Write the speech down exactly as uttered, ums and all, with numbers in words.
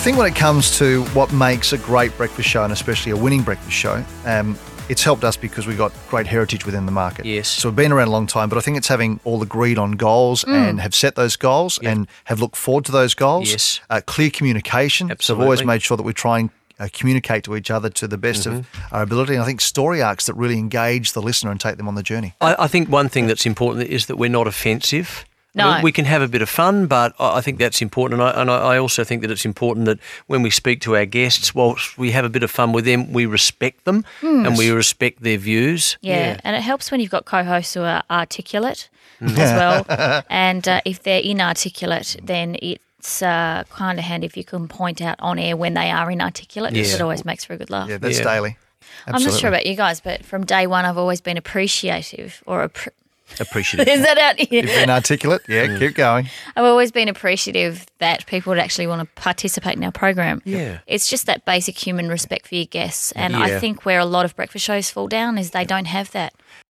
think when it comes to what makes a great breakfast show, and especially a winning breakfast show, um, it's helped us because we've got great heritage within the market. Yes. So we've been around a long time, but I think it's having all agreed on goals Mm. and have set those goals Yep. and have looked forward to those goals. Yes. Uh, clear communication. So Absolutely. I've always made sure that we try and uh, communicate to each other to the best Mm-hmm. of our ability. And I think story arcs that really engage the listener and take them on the journey. I, I think one thing that's important is that we're not offensive. No. I mean, we can have a bit of fun, but I I think that's important. And I, and I also think that it's important that when we speak to our guests, whilst we have a bit of fun with them, we respect them and we respect their views. Yeah, and it helps when you've got co-hosts who are articulate as well. And uh, if they're inarticulate, then it's uh, kind of handy if you can point out on air when they are inarticulate, because Yeah. it always makes for a good laugh. Yeah, that's Yeah. daily. I'm Absolutely. not sure about you guys, but from day one, I've always been appreciative or appre- Appreciative. is that out? You've been articulate. Yeah, keep going. I've always been appreciative that people would actually want to participate in our program. Yeah. It's just that basic human respect for your guests. And Yeah. I think where a lot of breakfast shows fall down is they don't have that.